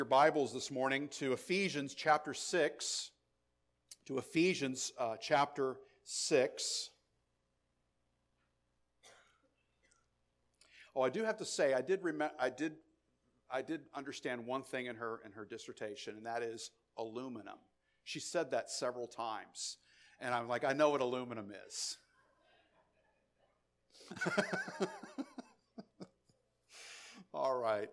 Your Bibles this morning to Ephesians chapter 6. To Ephesians chapter 6. Oh, I do have to say, I did understand one thing in her dissertation, and that is aluminum. She said that several times, and I'm like, I know what aluminum is. All right.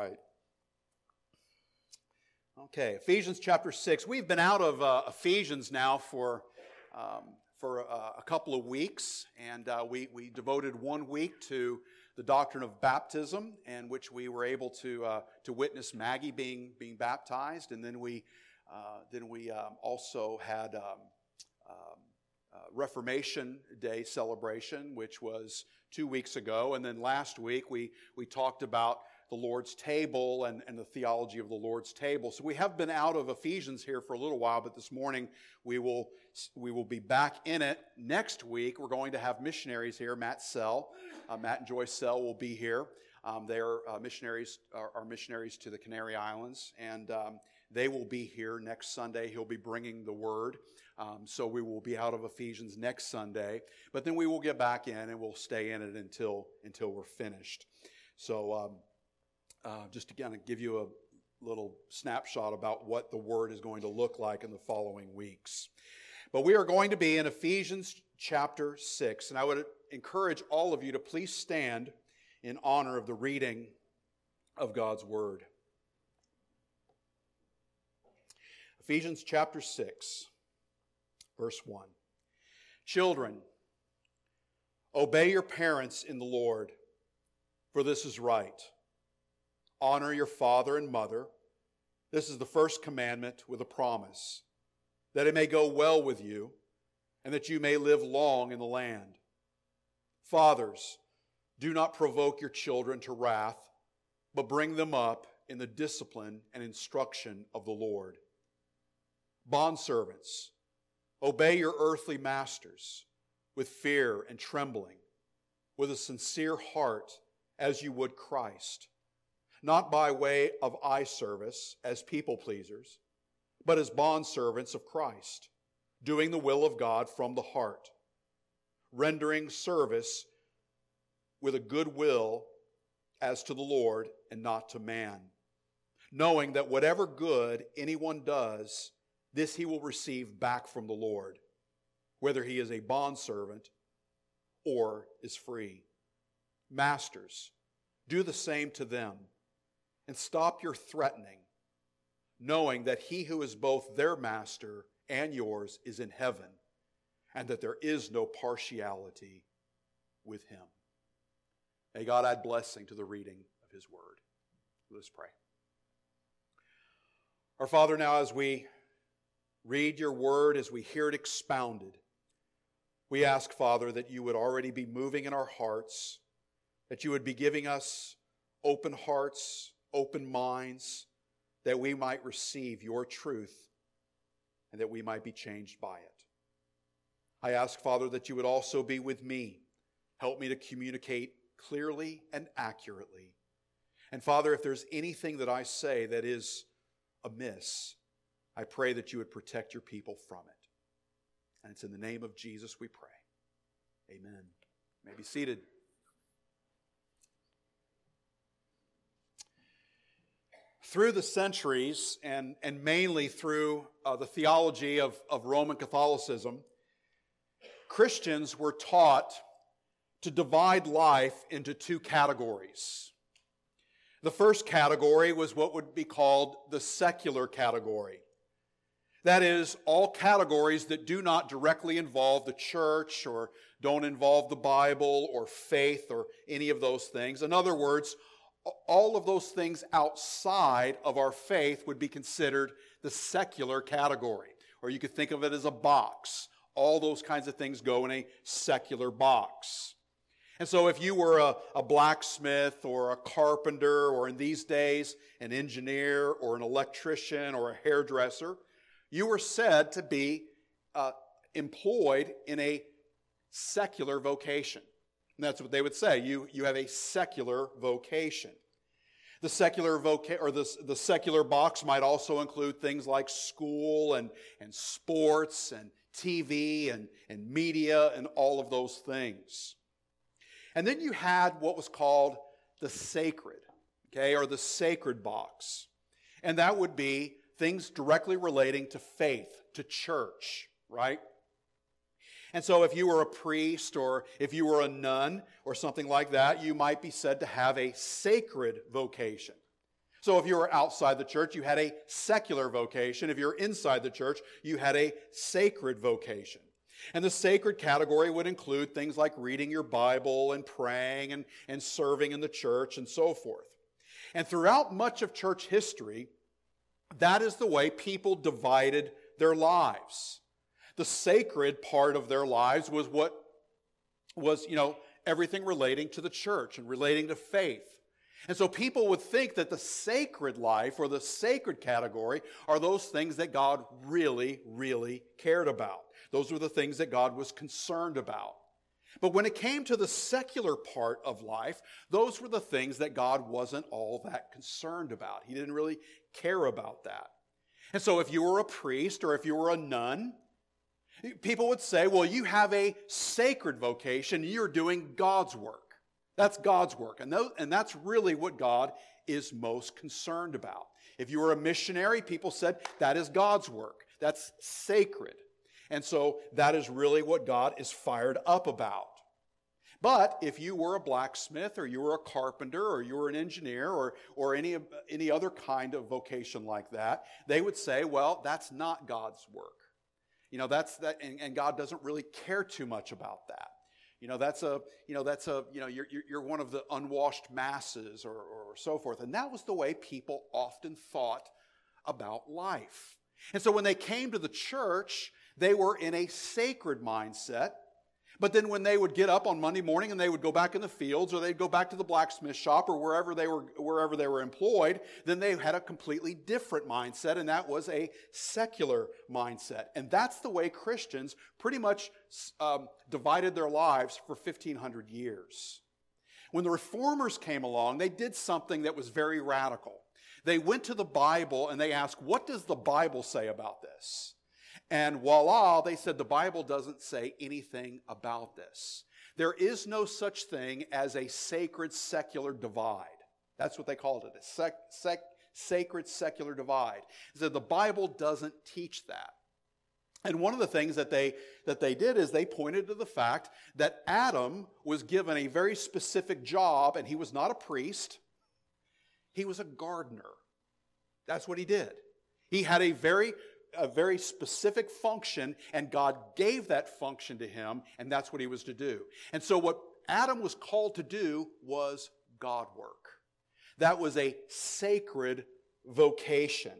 Okay, Ephesians chapter 6. We've been out of Ephesians now for a couple of weeks, and we devoted 1 week to the doctrine of baptism, in which we were able to witness Maggie being baptized, and then we also had Reformation Day celebration, which was 2 weeks ago, and then last week we talked about the Lord's table and the theology of the Lord's table. So we have been out of Ephesians here for a little while, but this morning we will be back in it. Next week we're going to have missionaries here. Matt and Joyce Sell will be here. They are missionaries to the Canary Islands, and they will be here next Sunday. He'll be bringing the word. So we will be out of Ephesians next Sunday, but then we will get back in and we'll stay in it until we're finished. So just to kind of give you a little snapshot about what the word is going to look like in the following weeks. But we are going to be in Ephesians chapter 6, and I would encourage all of you to please stand in honor of the reading of God's word. Ephesians chapter 6, verse 1. Children, obey your parents in the Lord, for this is right. Honor your father and mother. This is the first commandment with a promise, that it may go well with you and that you may live long in the land. Fathers, do not provoke your children to wrath, but bring them up in the discipline and instruction of the Lord. Bondservants, obey your earthly masters with fear and trembling, with a sincere heart as you would Christ, not by way of eye service as people pleasers, but as bondservants of Christ, doing the will of God from the heart, rendering service with a good will as to the Lord and not to man, knowing that whatever good anyone does, this he will receive back from the Lord, whether he is a bondservant or is free. Masters, do the same to them, and stop your threatening, knowing that he who is both their master and yours is in heaven, and that there is no partiality with him. May God add blessing to the reading of his word. Let us pray. Our Father, now as we read your word, as we hear it expounded, we ask, Father, that you would already be moving in our hearts, that you would be giving us open hearts, open minds, that we might receive your truth and that we might be changed by it. I ask, Father, that you would also be with me. Help me to communicate clearly and accurately. And Father, if there's anything that I say that is amiss, I pray that you would protect your people from it. And it's in the name of Jesus we pray. Amen. You may be seated. Through the centuries, and mainly through the theology of Roman Catholicism, Christians were taught to divide life into two categories. The first category was what would be called the secular category. That is, all categories that do not directly involve the church or don't involve the Bible or faith or any of those things. In other words, all of those things outside of our faith would be considered the secular category. Or you could think of it as a box. All those kinds of things go in a secular box. And so if you were a blacksmith or a carpenter, or in these days an engineer or an electrician or a hairdresser, you were said to be employed in a secular vocation. And that's what they would say. You have a secular vocation. The the secular box might also include things like school and sports and TV and media and all of those things. And then you had what was called the sacred, okay, or the sacred box. And that would be things directly relating to faith, to church, right? And so if you were a priest or if you were a nun or something like that, you might be said to have a sacred vocation. So if you were outside the church, you had a secular vocation. If you're inside the church, you had a sacred vocation. And the sacred category would include things like reading your Bible and praying and serving in the church and so forth. And throughout much of church history, that is the way people divided their lives. The sacred part of their lives was what was, everything relating to the church and relating to faith. And so people would think that the sacred life or the sacred category are those things that God really, really cared about. Those were the things that God was concerned about. But when it came to the secular part of life, those were the things that God wasn't all that concerned about. He didn't really care about that. And so if you were a priest or if you were a nun, people would say, well, you have a sacred vocation. You're doing God's work. That's God's work. And that's really what God is most concerned about. If you were a missionary, people said that is God's work. That's sacred. And so that is really what God is fired up about. But if you were a blacksmith or you were a carpenter or you were an engineer or any other kind of vocation like that, they would say, well, that's not God's work. And God doesn't really care too much about that. You're one of the unwashed masses or so forth. And that was the way people often thought about life. And so when they came to the church, they were in a sacred mindset. But then when they would get up on Monday morning and they would go back in the fields or they'd go back to the blacksmith shop or wherever they were employed, then they had a completely different mindset, and that was a secular mindset. And that's the way Christians pretty much divided their lives for 1,500 years. When the Reformers came along, they did something that was very radical. They went to the Bible and they asked, what does the Bible say about this? And voila, they said the Bible doesn't say anything about this. There is no such thing as a sacred secular divide. That's what they called it, a sacred secular divide. So the Bible doesn't teach that. And one of the things that they did is they pointed to the fact that Adam was given a very specific job, and he was not a priest. He was a gardener. That's what he did. He had a very specific function, and God gave that function to him, and that's what he was to do. And so what Adam was called to do was God work. That was a sacred vocation.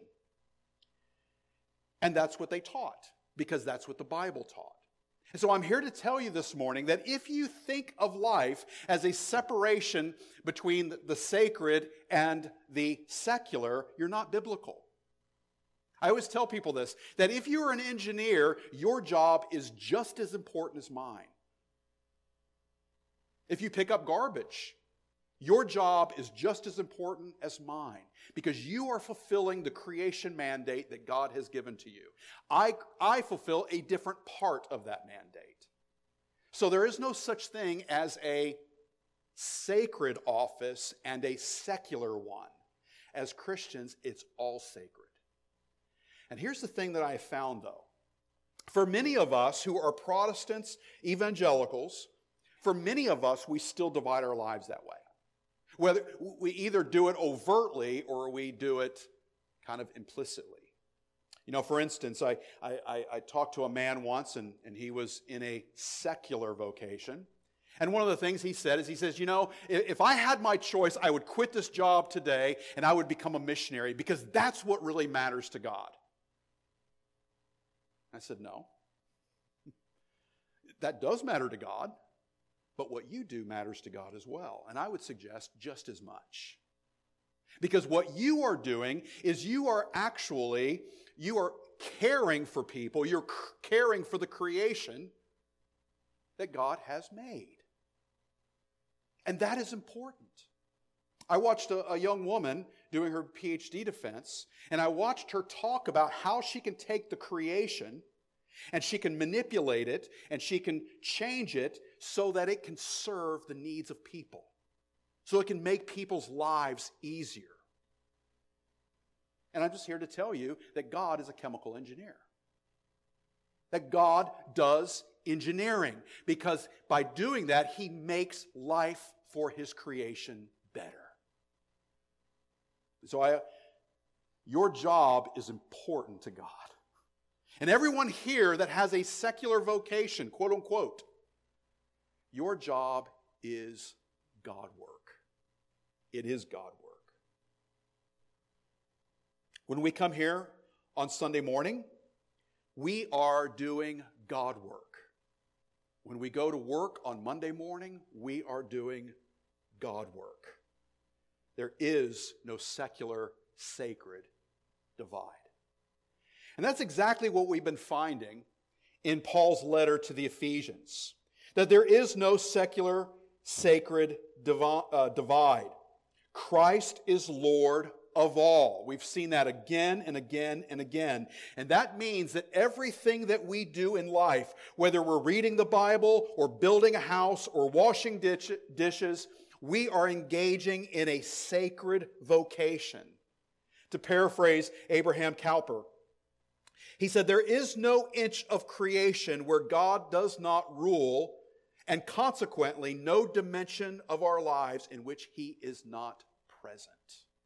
And that's what they taught, because that's what the Bible taught. And so I'm here to tell you this morning that if you think of life as a separation between the sacred and the secular, you're not biblical. I always tell people this, that if you're an engineer, your job is just as important as mine. If you pick up garbage, your job is just as important as mine, because you are fulfilling the creation mandate that God has given to you. I fulfill a different part of that mandate. So there is no such thing as a sacred office and a secular one. As Christians, it's all sacred. And here's the thing that I have found, though. For many of us who are Protestants, evangelicals, for many of us, we still divide our lives that way. Whether we either do it overtly or we do it kind of implicitly. For instance, I talked to a man once, and he was in a secular vocation. And one of the things he said is, he says, if I had my choice, I would quit this job today and I would become a missionary, because that's what really matters to God. I said, no. That does matter to God, but what you do matters to God as well. And I would suggest just as much. Because what you are doing is you are caring for people, you're caring for the creation that God has made. And that is important. I watched a young woman doing her PhD defense, and I watched her talk about how she can take the creation and she can manipulate it and she can change it so that it can serve the needs of people, so it can make people's lives easier. And I'm just here to tell you that God is a chemical engineer. That God does engineering, because by doing that, He makes life for His creation better. So your job is important to God. And everyone here that has a secular vocation, quote unquote, your job is God work. It is God work. When we come here on Sunday morning, we are doing God work. When we go to work on Monday morning, we are doing God work. There is no secular, sacred divide. And that's exactly what we've been finding in Paul's letter to the Ephesians. That there is no secular, sacred divide. Christ is Lord of all. We've seen that again and again and again. And that means that everything that we do in life, whether we're reading the Bible or building a house or washing dishes, we are engaging in a sacred vocation. To paraphrase Abraham Cowper, he said, "There is no inch of creation where God does not rule, and consequently no dimension of our lives in which He is not present."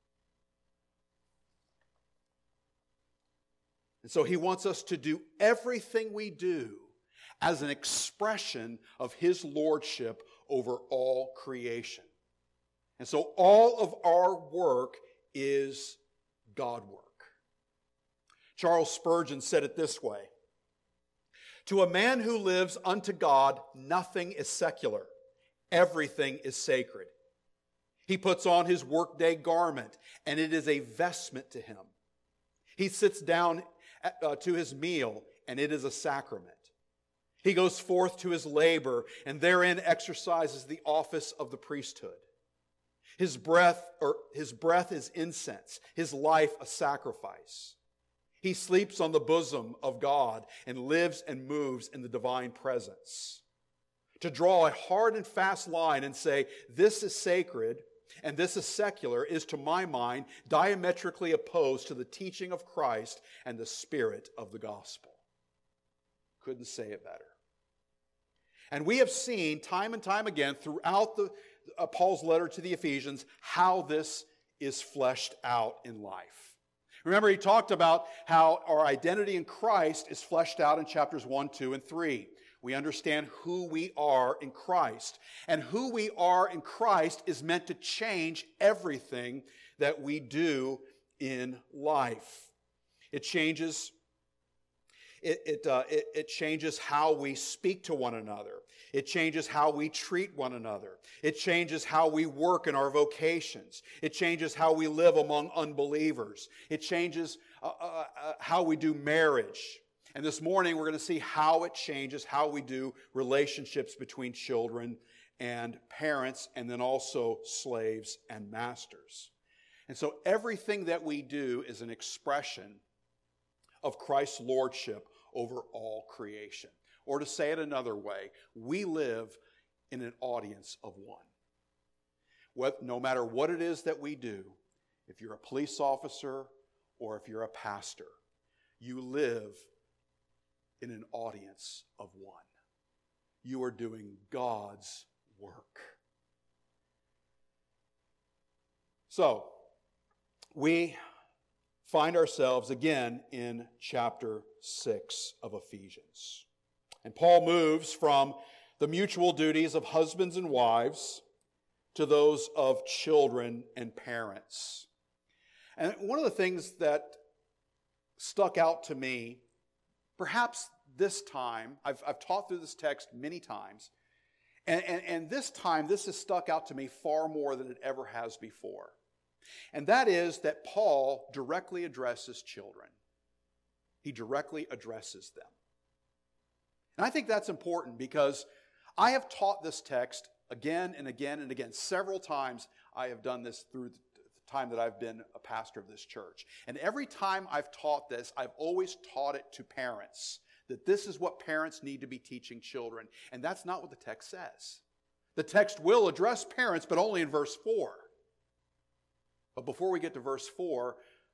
And so He wants us to do everything we do as an expression of His lordship over all creation. And so all of our work is God work. Charles Spurgeon said it this way: "To a man who lives unto God, nothing is secular. Everything is sacred. He puts on his workday garment, and it is a vestment to him. He sits down to his meal, and it is a sacrament. He goes forth to his labor, and therein exercises the office of the priesthood. His breath is incense, his life a sacrifice. He sleeps on the bosom of God and lives and moves in the divine presence. To draw a hard and fast line and say, this is sacred and this is secular, is to my mind diametrically opposed to the teaching of Christ and the spirit of the gospel." Couldn't say it better. And we have seen time and time again throughout Paul's letter to the Ephesians how this is fleshed out in life. Remember, he talked about how our identity in Christ is fleshed out in chapters 1, 2, and 3. We understand who we are in Christ. And who we are in Christ is meant to change everything that we do in life. It changes It changes how we speak to one another. It changes how we treat one another. It changes how we work in our vocations. It changes how we live among unbelievers. It changes how we do marriage. And this morning we're going to see how it changes how we do relationships between children and parents, and then also slaves and masters. And so everything that we do is an expression of Christ's lordship over all creation. Or to say it another way, we live in an audience of one. No matter what it is that we do, if you're a police officer or if you're a pastor, you live in an audience of one. You are doing God's work. So, we find ourselves again in chapter 6 of Ephesians. And Paul moves from the mutual duties of husbands and wives to those of children and parents. And one of the things that stuck out to me, perhaps this time, I've taught through this text many times, and this time this has stuck out to me far more than it ever has before. And that is that Paul directly addresses children. He directly addresses them. And I think that's important because I have taught this text again and again and again. Several times I have done this through the time that I've been a pastor of this church. And every time I've taught this, I've always taught it to parents, that this is what parents need to be teaching children. And that's not what the text says. The text will address parents, but only in verse 4. But before we get to verse 4,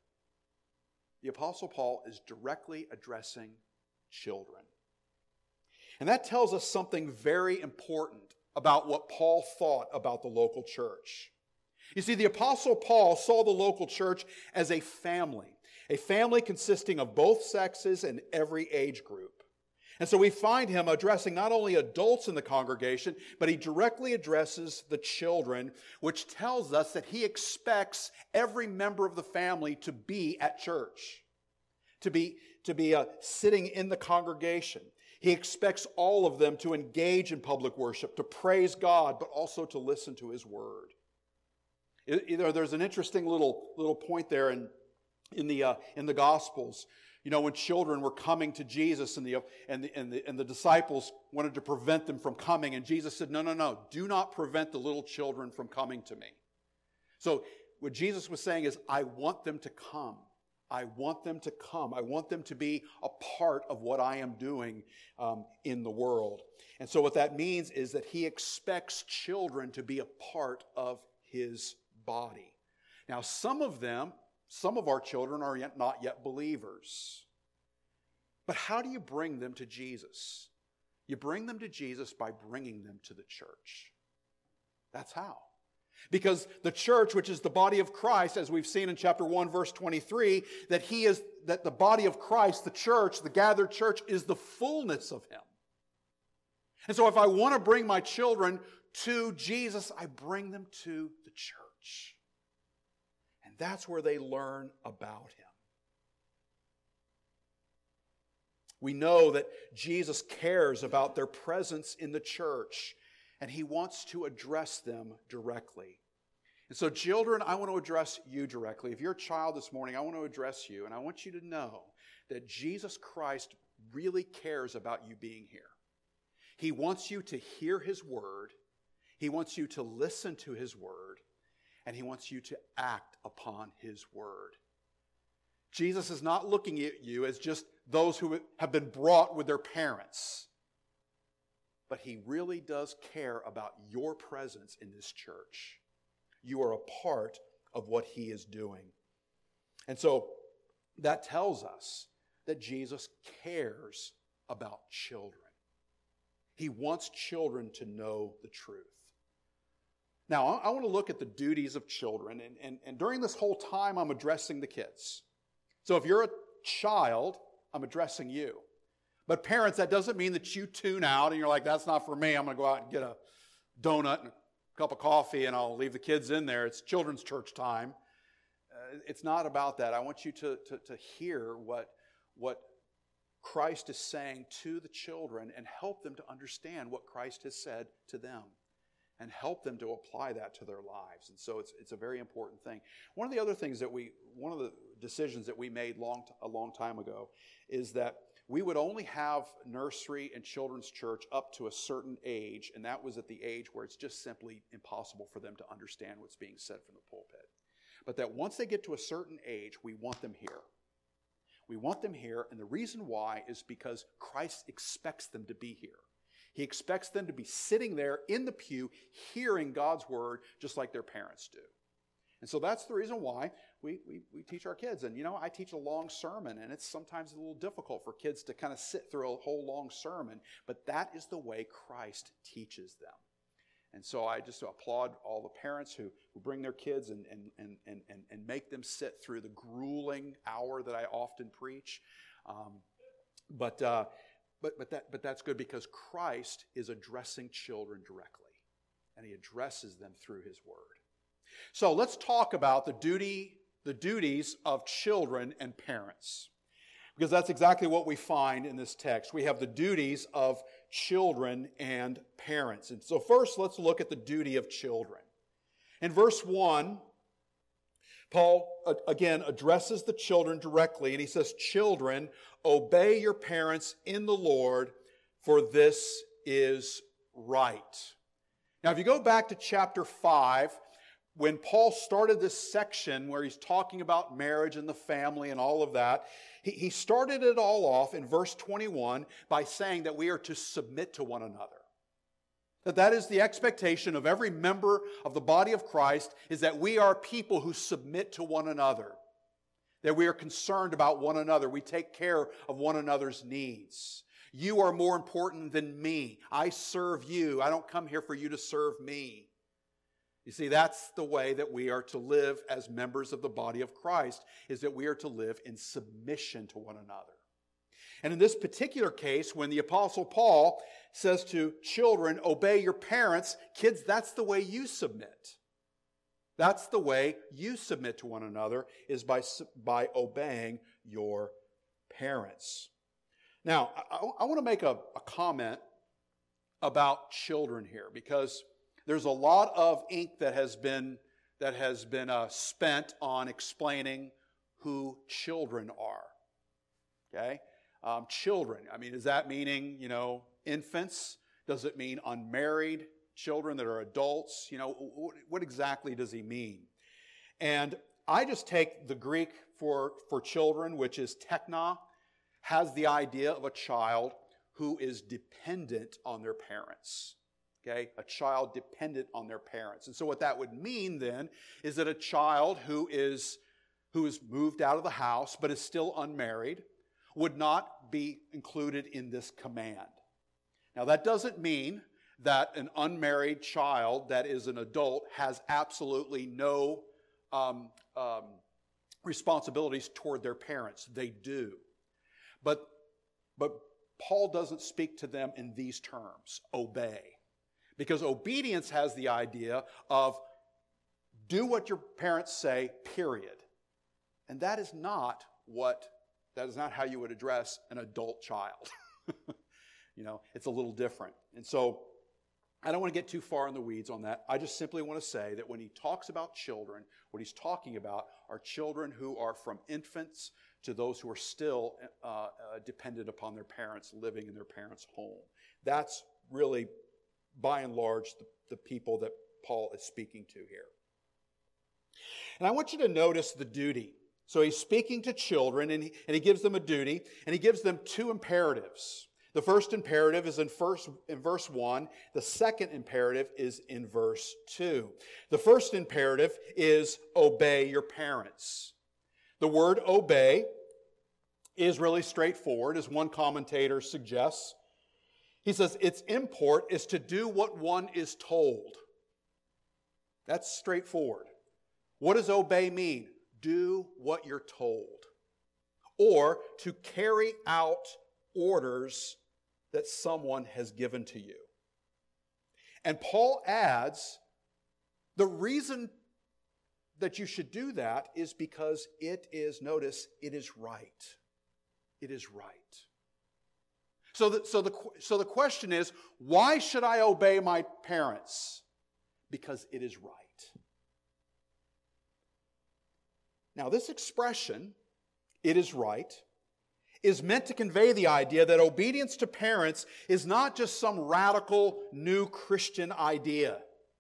the Apostle Paul is directly addressing children. And that tells us something very important about what Paul thought about the local church. You see, the Apostle Paul saw the local church as a family consisting of both sexes and every age group. And so we find him addressing not only adults in the congregation, but he directly addresses the children, which tells us that he expects every member of the family to be at church, to be sitting in the congregation. He expects all of them to engage in public worship, to praise God, but also to listen to His Word. There's an interesting little point there in the Gospels. You know, when children were coming to Jesus and the disciples wanted to prevent them from coming, and Jesus said, no, do not prevent the little children from coming to me. So what Jesus was saying is, I want them to come. I want them to come. I want them to be a part of what I am doing in the world. And so what that means is that he expects children to be a part of his body. Now, some of our children are not yet believers. But how do you bring them to Jesus? You bring them to Jesus by bringing them to the church. That's how. Because the church, which is the body of Christ, as we've seen in chapter 1, verse 23, that the body of Christ, the church, the gathered church, is the fullness of Him. And so if I want to bring my children to Jesus, I bring them to the church. And that's where they learn about Him. We know that Jesus cares about their presence in the church, and He wants to address them directly. And so, children, I want to address you directly. If you're a child this morning, I want to address you, and I want you to know that Jesus Christ really cares about you being here. He wants you to hear His Word. He wants you to listen to His Word, and He wants you to act upon His Word. Jesus is not looking at you as just those who have been brought with their parents. But He really does care about your presence in this church. You are a part of what He is doing. And so that tells us that Jesus cares about children. He wants children to know the truth. Now, I want to look at the duties of children. And during this whole time, I'm addressing the kids. So if you're a child, I'm addressing you. But parents, that doesn't mean that you tune out and you're like, that's not for me. I'm going to go out and get a donut and a cup of coffee and I'll leave the kids in there. It's children's church time. It's not about that. I want you to hear what Christ is saying to the children and help them to understand what Christ has said to them and help them to apply that to their lives. And so it's a very important thing. One of the other things one of the decisions that we made a long time ago is that we would only have nursery and children's church up to a certain age, and that was at the age where it's just simply impossible for them to understand what's being said from the pulpit. But that once they get to a certain age, we want them here. We want them here, and the reason why is because Christ expects them to be here. He expects them to be sitting there in the pew, hearing God's word, just like their parents do. And so that's the reason why we teach our kids. And, I teach a long sermon, and it's sometimes a little difficult for kids to kind of sit through a whole long sermon, but that is the way Christ teaches them. And so I just applaud all the parents who bring their kids and make them sit through the grueling hour that I often preach. But that's good because Christ is addressing children directly, and He addresses them through His Word. So let's talk about the duties of children and parents, because that's exactly what we find in this text. We have the duties of children and parents. And so first, let's look at the duty of children. In verse 1, Paul again addresses the children directly, and he says, "Children, obey your parents in the Lord, for this is right." Now, if you go back to chapter 5, when Paul started this section where he's talking about marriage and the family and all of that, he started it all off in verse 21 by saying that we are to submit to one another. That is the expectation of every member of the body of Christ, is that we are people who submit to one another. That we are concerned about one another. We take care of one another's needs. You are more important than me. I serve you. I don't come here for you to serve me. You see, that's the way that we are to live as members of the body of Christ, is that we are to live in submission to one another. And in this particular case, when the Apostle Paul says to children, obey your parents, kids, that's the way you submit. That's the way you submit to one another, is by obeying your parents. Now, I want to make a comment about children here, because there's a lot of ink that has been spent on explaining who children are. Okay? Children. I mean, is that meaning, infants? Does it mean unmarried children that are adults? What exactly does he mean? And I just take the Greek for children, which is tekna, has the idea of a child who is dependent on their parents. Okay? A child dependent on their parents. And so what that would mean then is that a child who is moved out of the house but is still unmarried would not be included in this command. Now, that doesn't mean that an unmarried child that is an adult has absolutely no responsibilities toward their parents. They do. But Paul doesn't speak to them in these terms, obey. Because obedience has the idea of do what your parents say, period. And that is not how you would address an adult child. It's a little different. And so I don't want to get too far in the weeds on that. I just simply want to say that when he talks about children, what he's talking about are children who are from infants to those who are still dependent upon their parents, living in their parents' home. That's really, by and large, the people that Paul is speaking to here. And I want you to notice the duty. So he's speaking to children, and he gives them a duty, and he gives them two imperatives. The first imperative is in verse 1. The second imperative is in verse 2. The first imperative is obey your parents. The word obey is really straightforward, as one commentator suggests. He says its import is to do what one is told. That's straightforward. What does obey mean? Do what you're told. Or to carry out orders that someone has given to you. And Paul adds, the reason that you should do that is because it is right. It is right. So the question is, why should I obey my parents? Because it is right. Now, this expression, it is right, is meant to convey the idea that obedience to parents is not just some radical new Christian idea.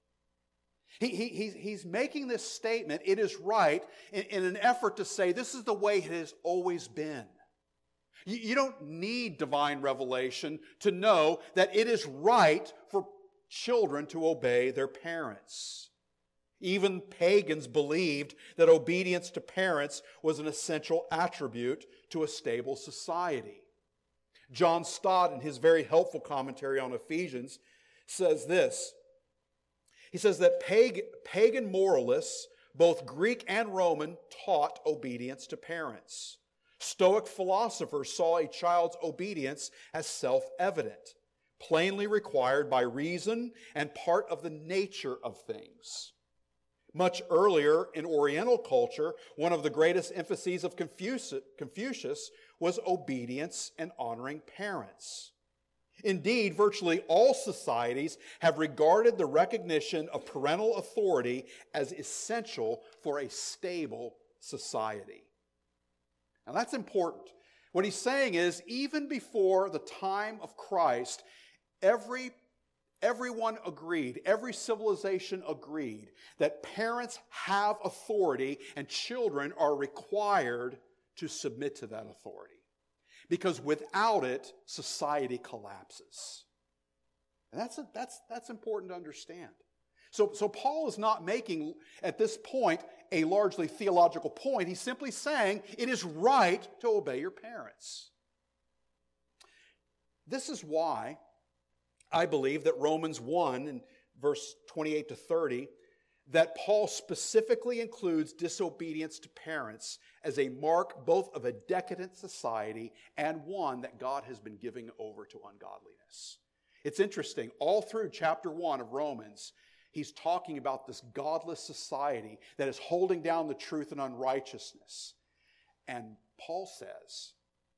He's making this statement, it is right, in an effort to say this is the way it has always been. You don't need divine revelation to know that it is right for children to obey their parents. Even pagans believed that obedience to parents was an essential attribute to a stable society. John Stott, in his very helpful commentary on Ephesians, says this. He says that pagan moralists, both Greek and Roman, taught obedience to parents. Stoic philosophers saw a child's obedience as self-evident, plainly required by reason and part of the nature of things. Much earlier in Oriental culture, one of the greatest emphases of Confucius was obedience and honoring parents. Indeed, virtually all societies have regarded the recognition of parental authority as essential for a stable society. Now that's important. What he's saying is, even before the time of Christ, every everyone agreed, every civilization agreed that parents have authority and children are required to submit to that authority. Because without it, society collapses. And that's important to understand. So Paul is not making, at this point, a largely theological point. He's simply saying it is right to obey your parents. This is why I believe that Romans 1 and verse 28 to 30, that Paul specifically includes disobedience to parents as a mark both of a decadent society and one that God has been giving over to ungodliness. It's interesting, all through chapter 1 of Romans, he's talking about this godless society that is holding down the truth and unrighteousness. And Paul says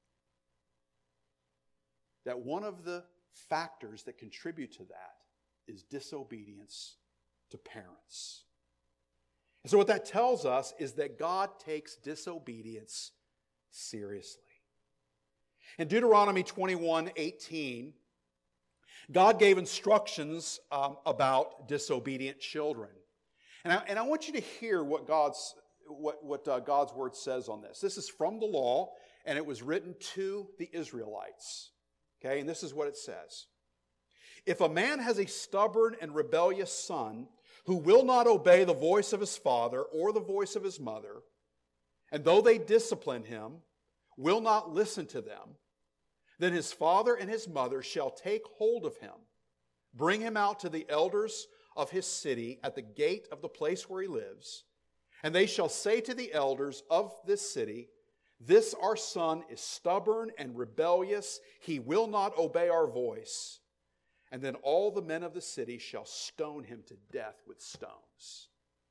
that one of the factors that contribute to that is disobedience to parents. And so what that tells us is that God takes disobedience seriously. In Deuteronomy 21:18, God gave instructions about disobedient children. And I want you to hear what God's word says on this. This is from the law, and it was written to the Israelites. Okay, and this is what it says. If a man has a stubborn and rebellious son who will not obey the voice of his father or the voice of his mother, and though they discipline him, will not listen to them, then his father and his mother shall take hold of him, bring him out to the elders of his city at the gate of the place where he lives, and they shall say to the elders of this city, "This our son is stubborn and rebellious. He will not obey our voice." And then all the men of the city shall stone him to death with stones.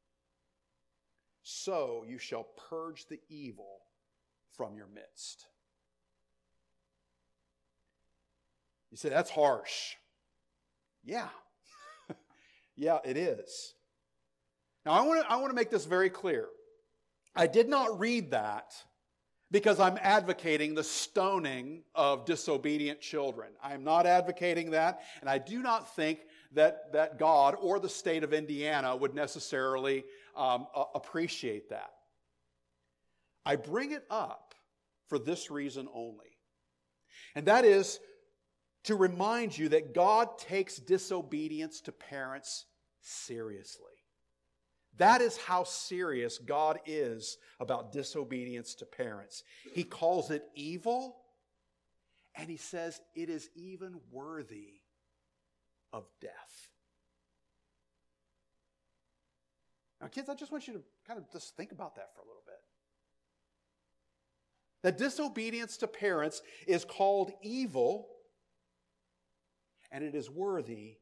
So you shall purge the evil from your midst. You say, that's harsh. Yeah. Yeah, it is. Now, I want to make this very clear. I did not read that because I'm advocating the stoning of disobedient children. I am not advocating that, and I do not think that God or the state of Indiana would necessarily appreciate that. I bring it up for this reason only, and that is to remind you that God takes disobedience to parents seriously. That is how serious God is about disobedience to parents. He calls it evil, and he says it is even worthy of death. Now, kids, I just want you to kind of just think about that for a little bit. That disobedience to parents is called evil, and it is worthy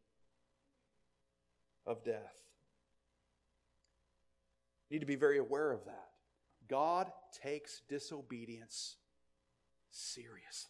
of death. You need to be very aware of that. God takes disobedience seriously.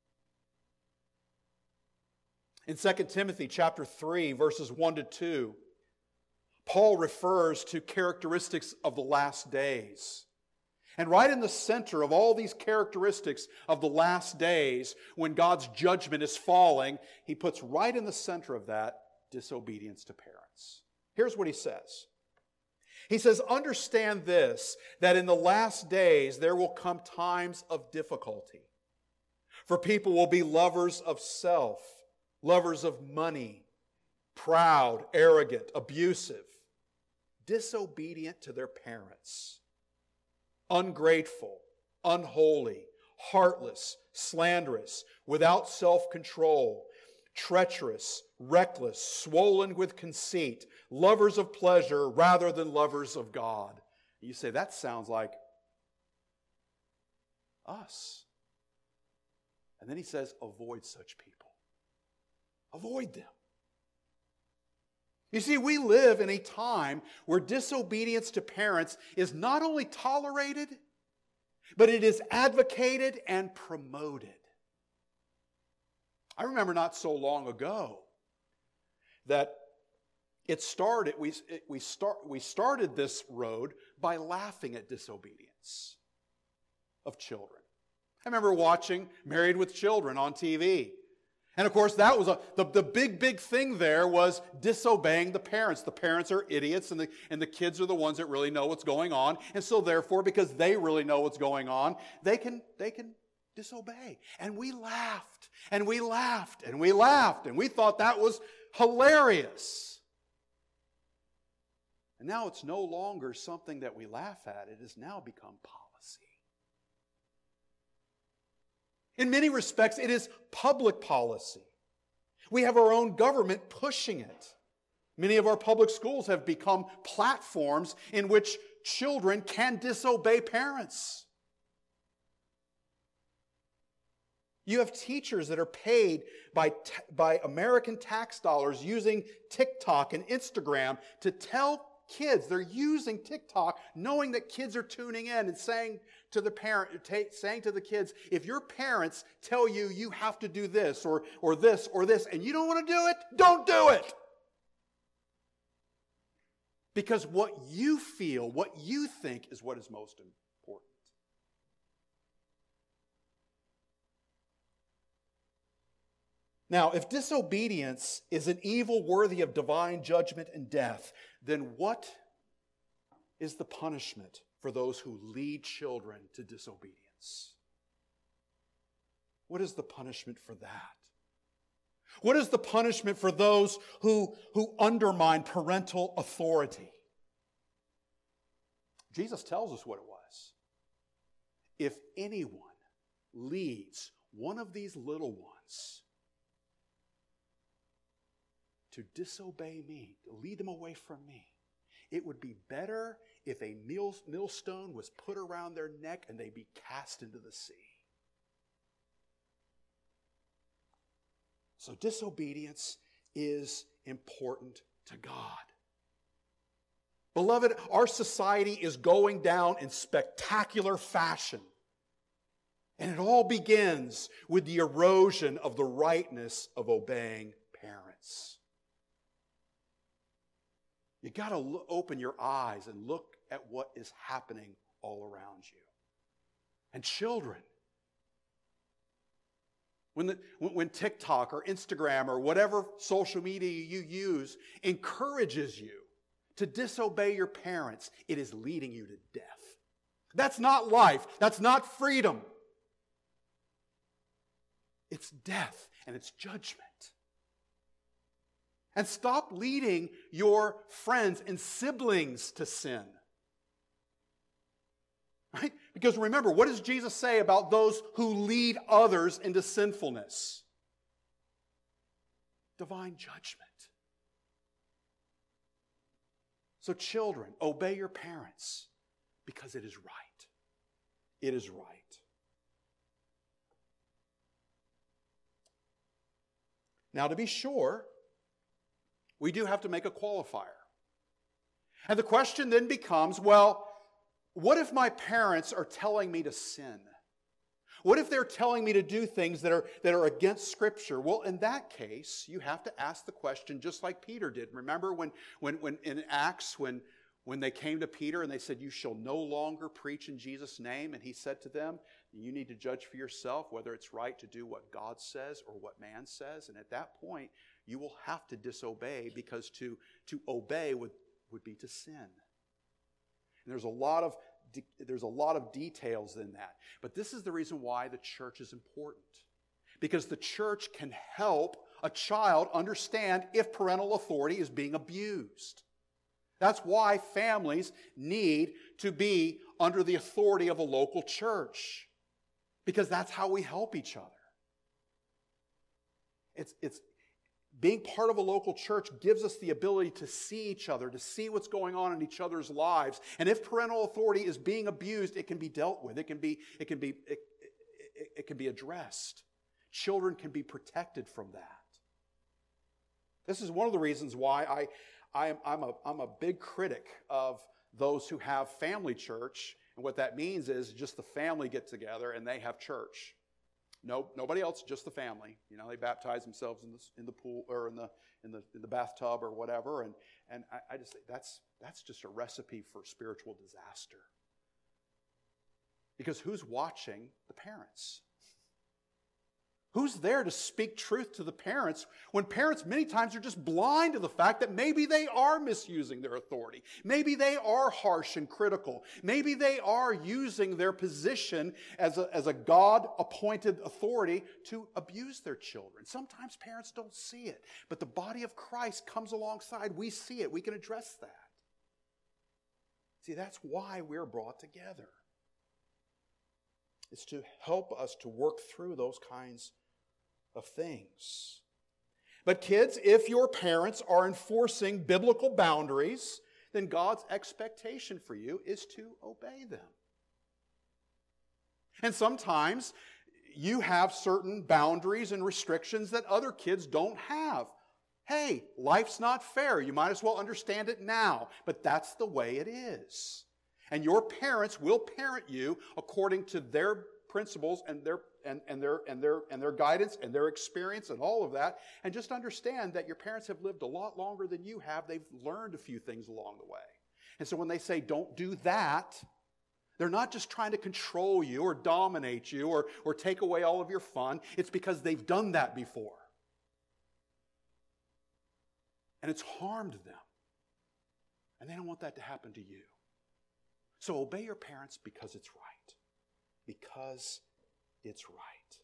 In 2 Timothy chapter 3, verses 1 to 2, Paul refers to characteristics of the last days. And right in the center of all these characteristics of the last days, when God's judgment is falling, he puts right in the center of that disobedience to parents. Here's what he says. He says, understand this, that in the last days there will come times of difficulty. For people will be lovers of self, lovers of money, proud, arrogant, abusive, disobedient to their parents, ungrateful, unholy, heartless, slanderous, without self-control, treacherous, reckless, swollen with conceit, lovers of pleasure rather than lovers of God. You say, that sounds like us. And then he says, avoid such people. Avoid them. You see, we live in a time where disobedience to parents is not only tolerated, but it is advocated and promoted. I remember not so long ago that we started this road by laughing at disobedience of children. I remember watching Married with Children on TV. And of course, that was the big thing there was disobeying the parents. The parents are idiots, and the kids are the ones that really know what's going on. And so therefore, because they really know what's going on, they can disobey. And we laughed, and we laughed, and we laughed, and we thought that was hilarious. And now it's no longer something that we laugh at. It has now become policy. In many respects, it is public policy. We have our own government pushing it. Many of our public schools have become platforms in which children can disobey parents. You have teachers that are paid by American tax dollars using TikTok and Instagram to tell kids, they're using TikTok knowing that kids are tuning in and saying to the kids, if your parents tell you you have to do this or this or this and you don't want to do it, don't do it. Because what you feel, what you think is what is most important. Now, if disobedience is an evil worthy of divine judgment and death, then what is the punishment for those who lead children to disobedience? What is the punishment for that? What is the punishment for those who undermine parental authority? Jesus tells us what it was. If anyone leads one of these little ones to disobey me, to lead them away from me, it would be better if a millstone was put around their neck and they be cast into the sea. So disobedience is important to God. Beloved, our society is going down in spectacular fashion. And it all begins with the erosion of the rightness of obeying parents. You got to open your eyes and look at what is happening all around you. And children, when TikTok or Instagram or whatever social media you use encourages you to disobey your parents, it is leading you to death. That's not life. That's not freedom. It's death and it's judgment. And stop leading your friends and siblings to sin. Right? Because remember, what does Jesus say about those who lead others into sinfulness? Divine judgment. So children, obey your parents because it is right. It is right. Now, to be sure, we do have to make a qualifier. And the question then becomes, well, what if my parents are telling me to sin? What if they're telling me to do things that are against Scripture? Well, in that case, you have to ask the question just like Peter did. Remember when in Acts, when they came to Peter and they said, you shall no longer preach in Jesus' name, and he said to them, you need to judge for yourself whether it's right to do what God says or what man says. And at that point, you will have to disobey, because to obey would be to sin. And there's a lot of details in that. But this is the reason why the church is important. Because the church can help a child understand if parental authority is being abused. That's why families need to be under the authority of a local church. Because that's how we help each other. It's being part of a local church gives us the ability to see each other, to see what's going on in each other's lives. And if parental authority is being abused, it can be dealt with. It can be addressed. Children can be protected from that. This is one of the reasons why I'm a big critic of those who have family church. And what that means is just the family get together and they have church. No, nobody else, just the family. You know, they baptize themselves in the pool or in the bathtub or whatever. And I just think that's just a recipe for spiritual disaster. Because who's watching the parents? Who's there to speak truth to the parents when parents many times are just blind to the fact that maybe they are misusing their authority? Maybe they are harsh and critical. Maybe they are using their position as a God-appointed authority to abuse their children. Sometimes parents don't see it, but the body of Christ comes alongside. We see it. We can address that. See, that's why we're brought together. It's to help us to work through those kinds of things. But kids, if your parents are enforcing biblical boundaries, then God's expectation for you is to obey them. And sometimes you have certain boundaries and restrictions that other kids don't have. Hey, life's not fair. You might as well understand it now, but that's the way it is. And your parents will parent you according to their principles and their guidance and their experience and all of that. And just understand that your parents have lived a lot longer than you have. They've learned a few things along the way. And so when they say don't do that, they're not just trying to control you or dominate you or take away all of your fun. It's because they've done that before. And it's harmed them. And they don't want that to happen to you. So obey your parents because it's right. Because it's right.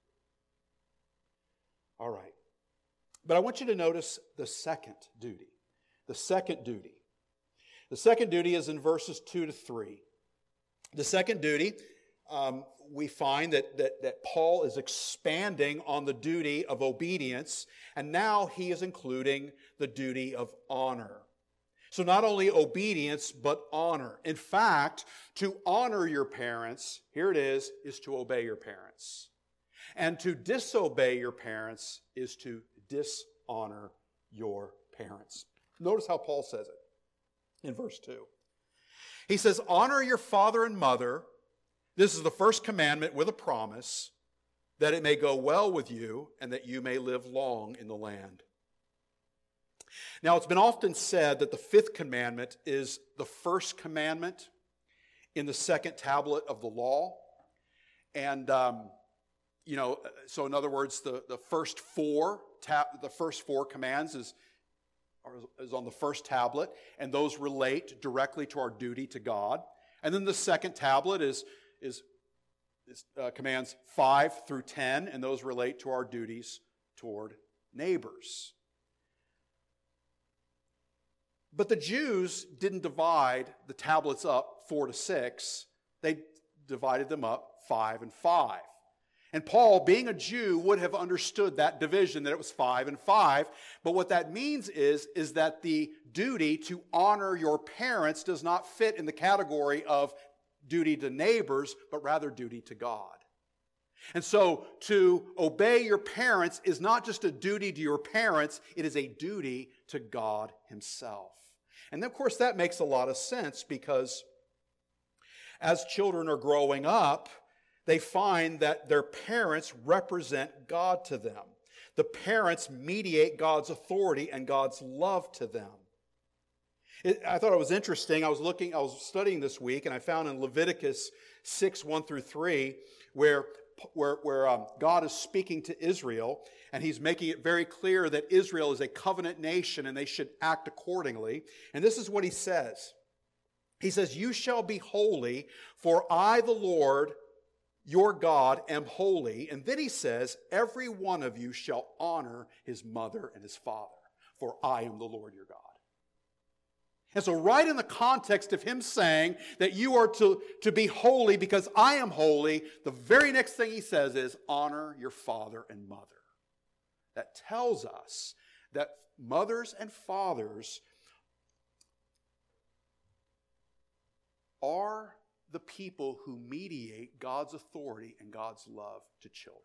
All right. But I want you to notice the second duty. The second duty. The second duty is in verses 2 to 3. The second duty, we find that Paul is expanding on the duty of obedience, and now he is including the duty of honor. So not only obedience, but honor. In fact, to honor your parents, here it is to obey your parents. And to disobey your parents is to dishonor your parents. Notice how Paul says it in verse 2. He says, honor your father and mother. This is the first commandment with a promise, that it may go well with you and that you may live long in the land. Now, it's been often said that the fifth commandment is the first commandment in the second tablet of the law. And, so in other words, the first four commands is on the first tablet, and those relate directly to our duty to God. And then the second tablet is commands 5 through 10, and those relate to our duties toward neighbors. But the Jews didn't divide the tablets up 4 to 6. They divided them up 5 and 5. And Paul, being a Jew, would have understood that division, that it was 5 and 5. But what that means is that the duty to honor your parents does not fit in the category of duty to neighbors, but rather duty to God. And so to obey your parents is not just a duty to your parents, it is a duty to God Himself. And of course that makes a lot of sense, because as children are growing up, they find that their parents represent God to them. The parents mediate God's authority and God's love to them. I thought it was interesting. I was studying this week, and I found in Leviticus 6, 1 through 3, where God is speaking to Israel, and He's making it very clear that Israel is a covenant nation and they should act accordingly. And this is what He says. He says, "You shall be holy, for I, the Lord, your God, am holy." And then He says, "Every one of you shall honor his mother and his father, for I am the Lord your God." And so right in the context of Him saying that you are to be holy because I am holy, the very next thing He says is, honor your father and mother. That tells us that mothers and fathers are the people who mediate God's authority and God's love to children.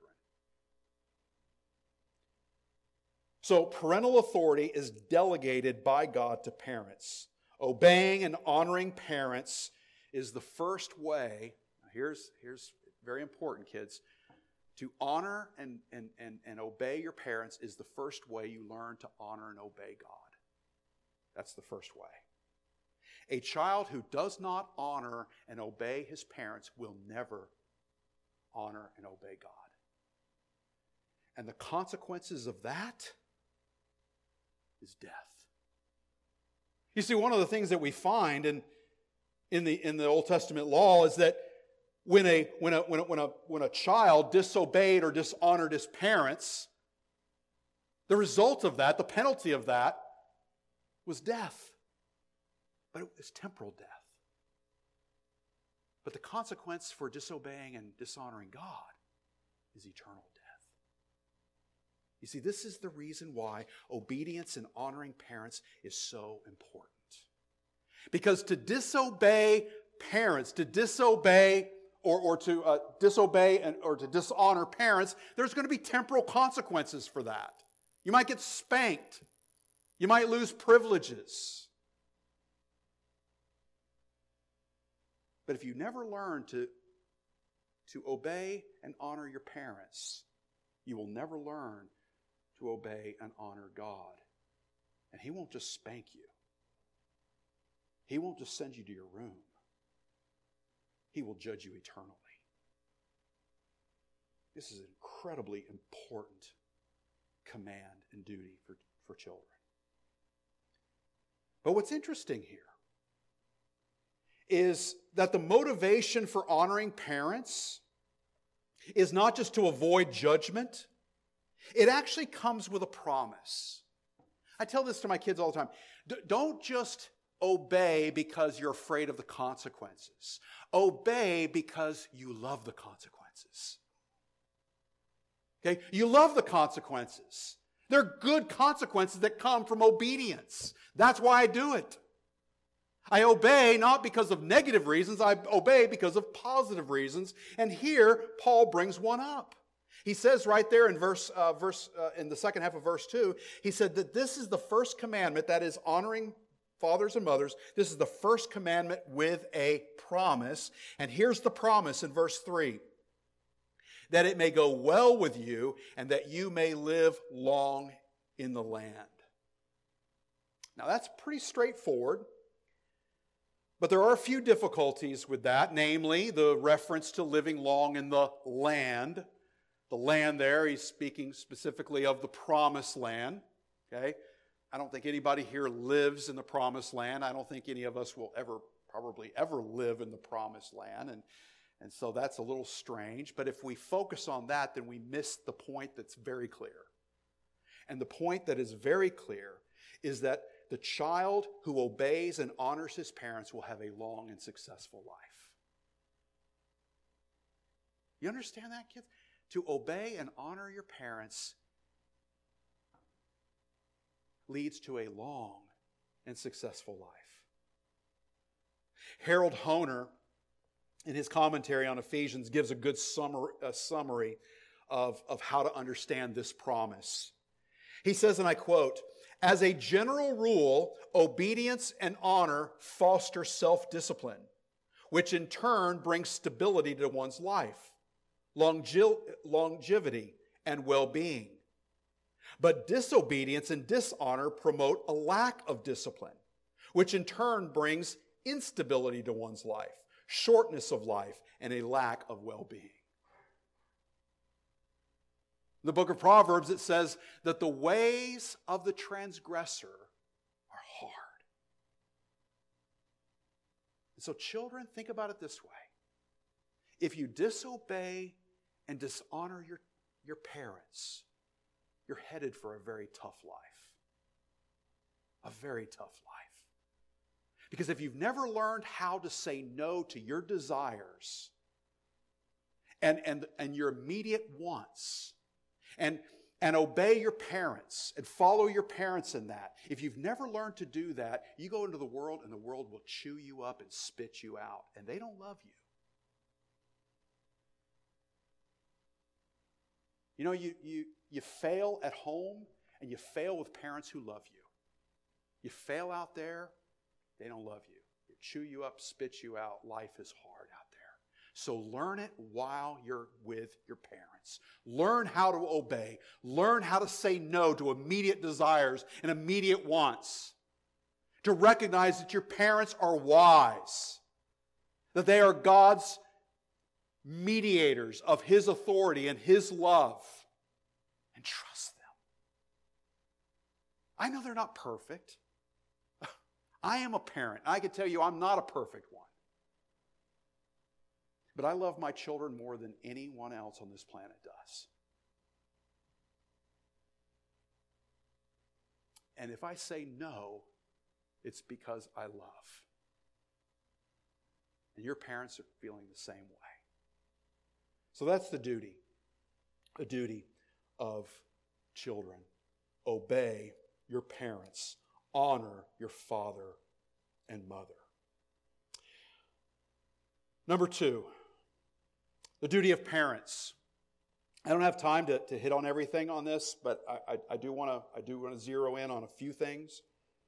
So parental authority is delegated by God to parents. Obeying and honoring parents is the first way. Here's very important, kids. To honor and obey your parents is the first way you learn to honor and obey God. That's the first way. A child who does not honor and obey his parents will never honor and obey God. And the consequences of that is death. You see, one of the things that we find in the Old Testament law is that when a child disobeyed or dishonored his parents, the result of that, the penalty of that, was death. But it was temporal death. But the consequence for disobeying and dishonoring God is eternal death. You see, this is the reason why obedience and honoring parents is so important. Because to disobey parents, to disobey or to disobey or to dishonor parents, there's going to be temporal consequences for that. You might get spanked. You might lose privileges. But if you never learn to obey and honor your parents, you will never learn to obey and honor God. And He won't just spank you. He won't just send you to your room. He will judge you eternally. This is an incredibly important command and duty for children. But what's interesting here is that the motivation for honoring parents is not just to avoid judgment. It actually comes with a promise. I tell this to my kids all the time. Don't just obey because you're afraid of the consequences. Obey because you love the consequences. Okay? You love the consequences. They're good consequences that come from obedience. That's why I do it. I obey not because of negative reasons, I obey because of positive reasons. And here, Paul brings one up. He says right there in in the second half of verse 2, he said that this is the first commandment, that is honoring fathers and mothers. This is the first commandment with a promise. And here's the promise in verse 3. That it may go well with you and that you may live long in the land. Now that's pretty straightforward. But there are a few difficulties with that, namely the reference to living long in the land. The land there, he's speaking specifically of the promised land. Okay? I don't think anybody here lives in the promised land. I don't think any of us will probably ever live in the promised land. And so that's a little strange. But if we focus on that, then we miss the point that's very clear. And the point that is very clear is that the child who obeys and honors his parents will have a long and successful life. You understand that, kids? To obey and honor your parents leads to a long and successful life. Harold Hoehner, in his commentary on Ephesians, gives a good summary of how to understand this promise. He says, and I quote, "As a general rule, obedience and honor foster self-discipline, which in turn brings stability to one's life, longevity, and well-being. But disobedience and dishonor promote a lack of discipline, which in turn brings instability to one's life, shortness of life, and a lack of well-being." In the book of Proverbs, it says that the ways of the transgressor are hard. And so children, think about it this way. If you disobey and dishonor your parents, you're headed for a very tough life. A very tough life. Because if you've never learned how to say no to your desires and your immediate wants, and obey your parents and follow your parents in that. If you've never learned to do that, you go into the world and the world will chew you up and spit you out. And they don't love you. You know, you fail at home and you fail with parents who love you. You fail out there, they don't love you. They chew you up, spit you out. Life is hard out there. So learn it while you're with your parents. Learn how to obey. Learn how to say no to immediate desires and immediate wants. To recognize that your parents are wise. That they are God's mediators of His authority and His love. and trust them. I know they're not perfect. I am a parent. I can tell you I'm not a perfect one. But I love my children more than anyone else on this planet does. And if I say no, it's because I love. And your parents are feeling the same way. So that's the duty of children. Obey your parents. Honor your father and mother. Number 2, the duty of parents. I don't have time to hit on everything on this, but I do want to zero in on a few things.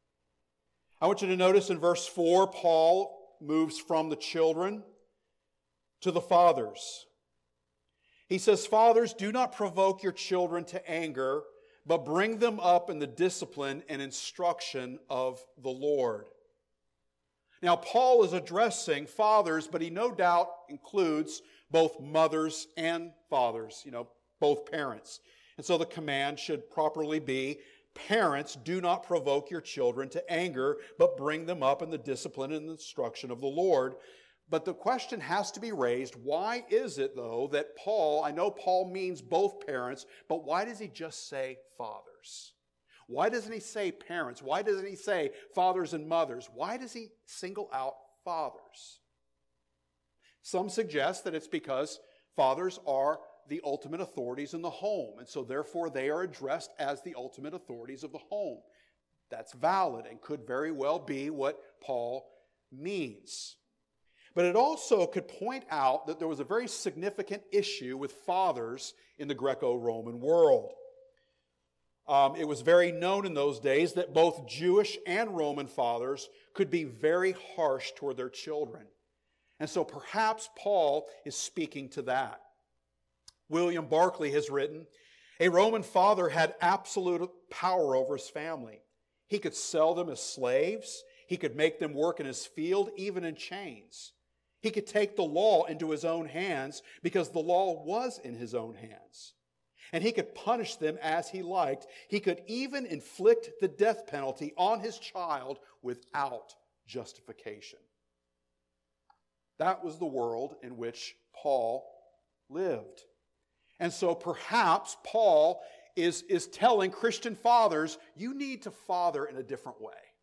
I want you to notice in verse 4, Paul moves from the children to the fathers. He says, "Fathers, do not provoke your children to anger, but bring them up in the discipline and instruction of the Lord." Now, Paul is addressing fathers, but he no doubt includes both mothers and fathers, both parents. And so the command should properly be, "Parents, do not provoke your children to anger, but bring them up in the discipline and instruction of the Lord." But the question has to be raised, why is it, though, that Paul, I know Paul means both parents, but why does he just say fathers? Why doesn't he say parents? Why doesn't he say fathers and mothers? Why does he single out fathers? Some suggest that it's because fathers are the ultimate authorities in the home, and so therefore they are addressed as the ultimate authorities of the home. That's valid and could very well be what Paul means. But it also could point out that there was a very significant issue with fathers in the Greco-Roman world. It was very known in those days that both Jewish and Roman fathers could be very harsh toward their children. And so perhaps Paul is speaking to that. William Barclay has written, "A Roman father had absolute power over his family. He could sell them as slaves. He could make them work in his field, even in chains. He could take the law into his own hands because the law was in his own hands. And he could punish them as he liked. He could even inflict the death penalty on his child without justification." That was the world in which Paul lived. And so perhaps Paul is telling Christian fathers, you need to father in a different way.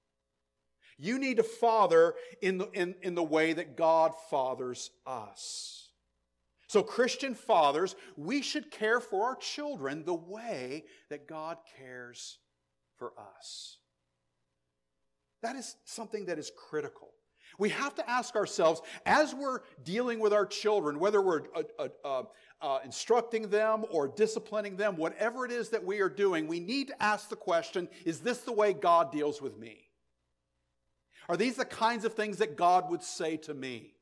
You need to father in the way that God fathers us. So Christian fathers, we should care for our children the way that God cares for us. That is something that is critical. We have to ask ourselves, as we're dealing with our children, whether we're instructing them or disciplining them, whatever it is that we are doing, we need to ask the question, is this the way God deals with me? Are these the kinds of things that God would say to me?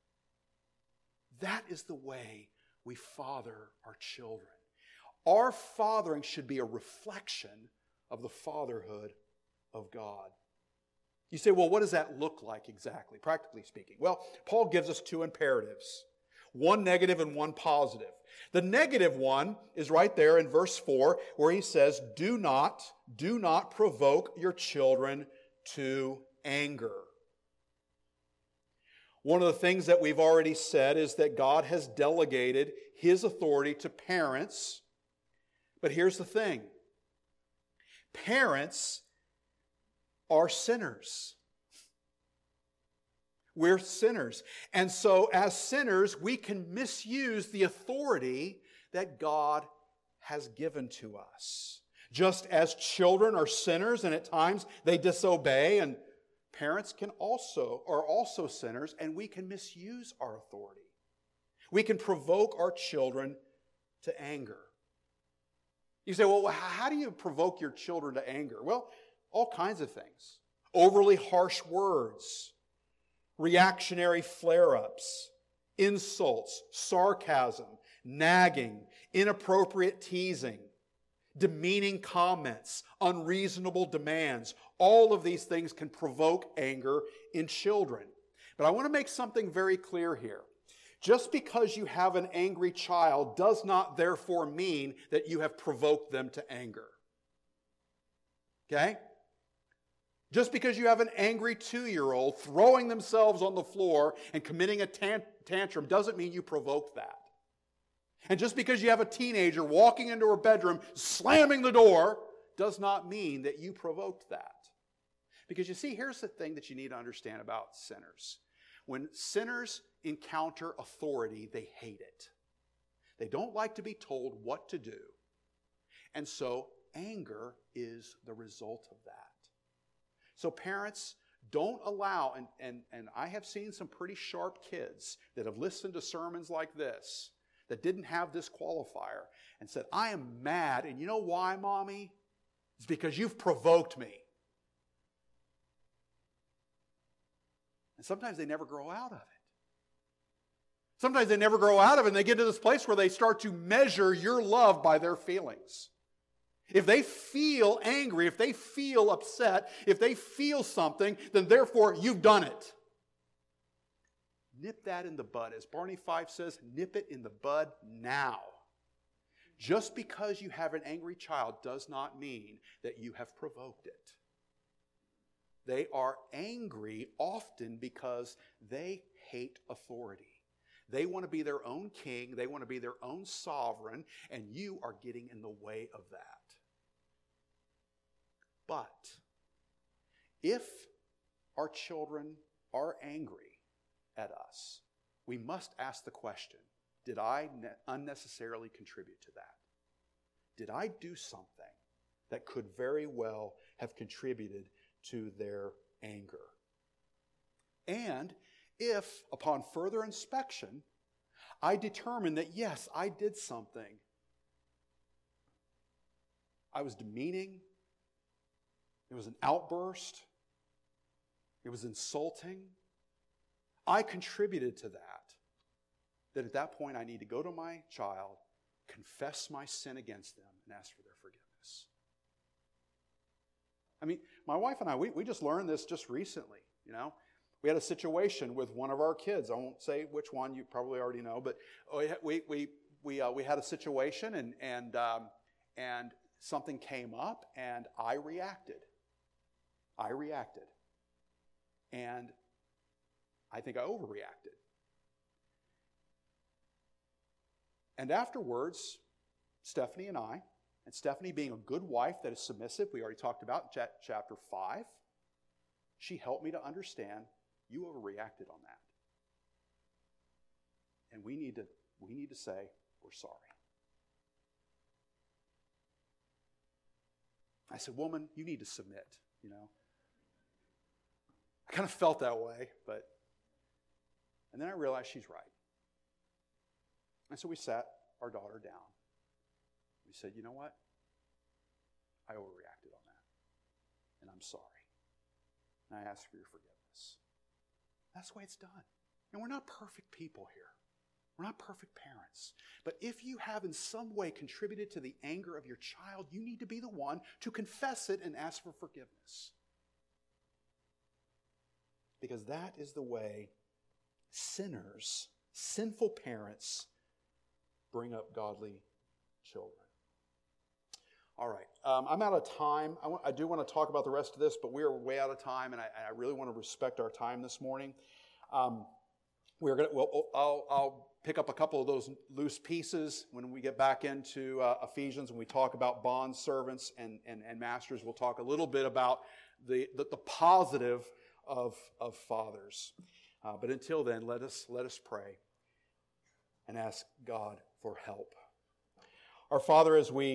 That is the way we father our children. Our fathering should be a reflection of the fatherhood of God. You say, well, what does that look like exactly, practically speaking? Well, Paul gives us two imperatives, one negative and one positive. The negative one is right there in verse 4, where he says, do not provoke your children to anger. One of the things that we've already said is that God has delegated his authority to parents. But here's the thing. Parents are sinners. We're sinners. And so as sinners, we can misuse the authority that God has given to us. Just as children are sinners and at times they disobey, and parents are also sinners, and we can misuse our authority. We can provoke our children to anger. You say, well, how do you provoke your children to anger? Well, all kinds of things. Overly harsh words, reactionary flare-ups, insults, sarcasm, nagging, inappropriate teasing, demeaning comments, unreasonable demands. All of these things can provoke anger in children. But I want to make something very clear here. Just because you have an angry child does not therefore mean that you have provoked them to anger. Okay? Just because you have an angry 2-year-old throwing themselves on the floor and committing a tantrum doesn't mean you provoked that. And just because you have a teenager walking into her bedroom, slamming the door, does not mean that you provoked that. Because you see, here's the thing that you need to understand about sinners. When sinners encounter authority, they hate it. They don't like to be told what to do. And so anger is the result of that. So parents, don't allow, and I have seen some pretty sharp kids that have listened to sermons like this that didn't have this qualifier and said, I am mad, and you know why, Mommy? It's because you've provoked me. And sometimes they never grow out of it. Sometimes they never grow out of it, and they get to this place where they start to measure your love by their feelings. If they feel angry, if they feel upset, if they feel something, then therefore you've done it. Nip that in the bud. As Barney Fife says, nip it in the bud now. Just because you have an angry child does not mean that you have provoked it. They are angry often because they hate authority. They want to be their own king, they want to be their own sovereign, and you are getting in the way of that. But if our children are angry at us, we must ask the question, did I unnecessarily contribute to that? Did I do something that could very well have contributed to their anger? And if, upon further inspection, I determine that, yes, I did something, I was demeaning, it was an outburst, it was insulting, I contributed to that at that point I need to go to my child, confess my sin against them, and ask for their forgiveness. I mean, my wife and I, we just learned this just recently, you know. We had a situation with one of our kids. I won't say which one, you probably already know, but we had a situation and something came up and I reacted. And I think I overreacted. And afterwards, Stephanie and I, and Stephanie being a good wife that is submissive, we already talked about in chapter 5, she helped me to understand you overreacted on that. And we need to say, we're sorry. I said, woman, you need to submit, you know. I kind of felt that way, and then I realized she's right. And so we sat our daughter down. We said, you know what? I overreacted on that. And I'm sorry. And I ask for your forgiveness. That's the way it's done. And we're not perfect people here. We're not perfect parents. But if you have in some way contributed to the anger of your child, you need to be the one to confess it and ask for forgiveness. Because that is the way sinners, sinful parents, bring up godly children. All right, I'm out of time. I do want to talk about the rest of this, but we are way out of time, and I really want to respect our time this morning. I'll pick up a couple of those loose pieces when we get back into Ephesians, and we talk about bond servants and masters. We'll talk a little bit about the positive of fathers. But until then, let us pray and ask God for help. Our Father, as we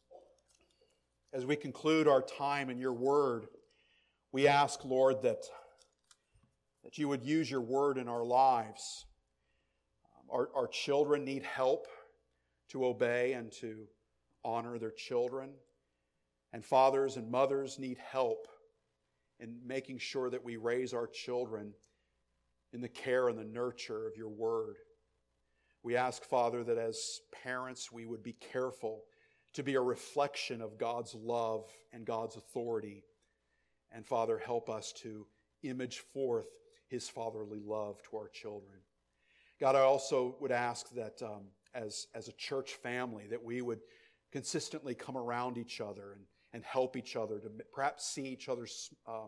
conclude our time in your word, we ask, Lord, that you would use your word in our lives. Our children need help to obey and to honor their children. And fathers and mothers need help in making sure that we raise our children in the care and the nurture of your word. We ask, Father, that as parents we would be careful to be a reflection of God's love and God's authority. And Father, help us to image forth his fatherly love to our children. God, I also would ask that as a church family, that we would consistently come around each other and help each other to perhaps see each other's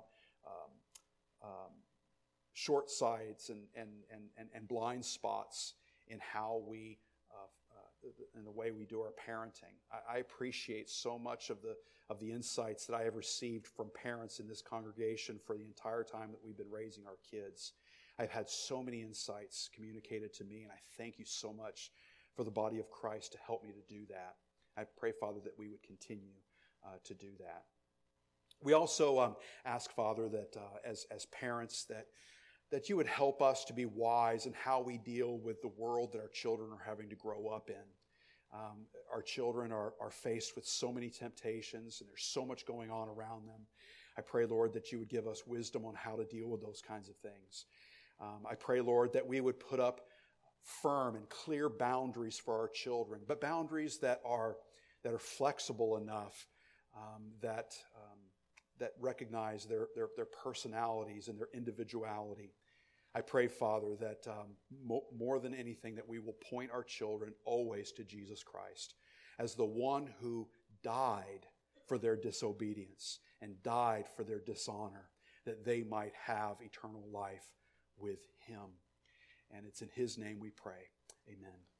short sides and blind spots in how we, in the way we do our parenting. I appreciate so much of the insights that I have received from parents in this congregation for the entire time that we've been raising our kids. I've had so many insights communicated to me, and I thank you so much for the body of Christ to help me to do that. I pray, Father, that we would continue to do that. We also ask, Father, that as parents, that you would help us to be wise in how we deal with the world that our children are having to grow up in. Our children are faced with so many temptations, and there's so much going on around them. I pray, Lord, that you would give us wisdom on how to deal with those kinds of things. I pray, Lord, that we would put up firm and clear boundaries for our children, but boundaries that are flexible enough that recognize their personalities and their individuality. I pray, Father, that more than anything, that we will point our children always to Jesus Christ as the one who died for their disobedience and died for their dishonor, that they might have eternal life with Him. And it's in His name we pray. Amen.